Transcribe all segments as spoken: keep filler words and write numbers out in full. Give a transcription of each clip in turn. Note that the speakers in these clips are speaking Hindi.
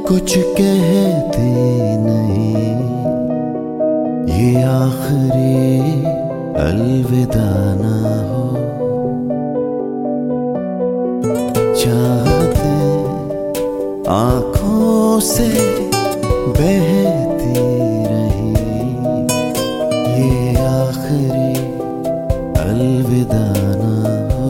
कुछ कहते नहीं, ये आखिरी अलविदा ना हो। चाहते आंखों से बहती रही, ये आखिरी अलविदा ना हो।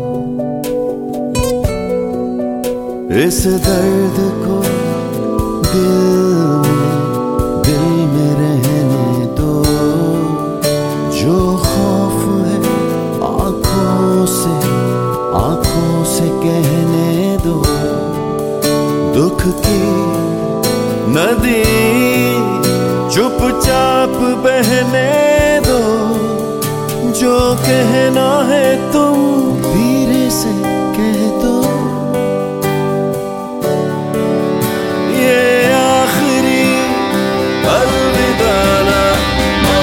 इस दर्द को दिल में दिल में रहने दो, जो खौफ है आंखों से आंखों से कहने दो। दुख की नदी चुपचाप बहने दो, जो कहना है तुम धीरे से कह दो। ये आखिरी अलविदा ना हो।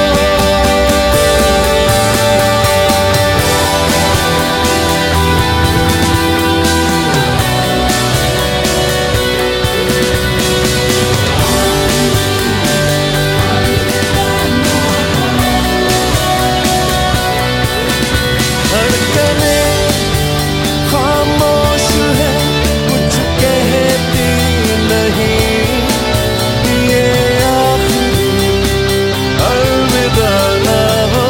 खामोश है, कुछ कहती नहीं, ये आखिरी अलविदा ना हो।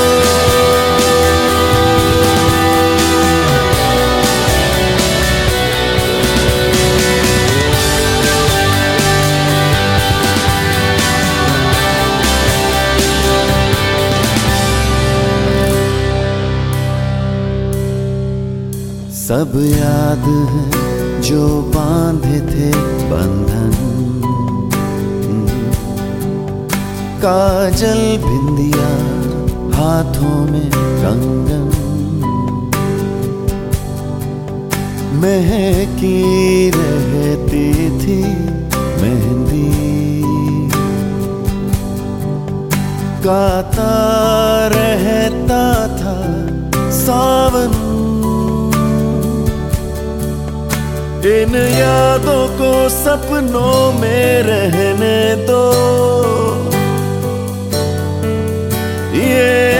सब याद है जो बांधे थे बंधन, काजल बिंदिया हाथों में कंगन, महकी रहती थी मेहंदी, गाता रहता था सावन। इन यादों को सपनों में रहने दो, ये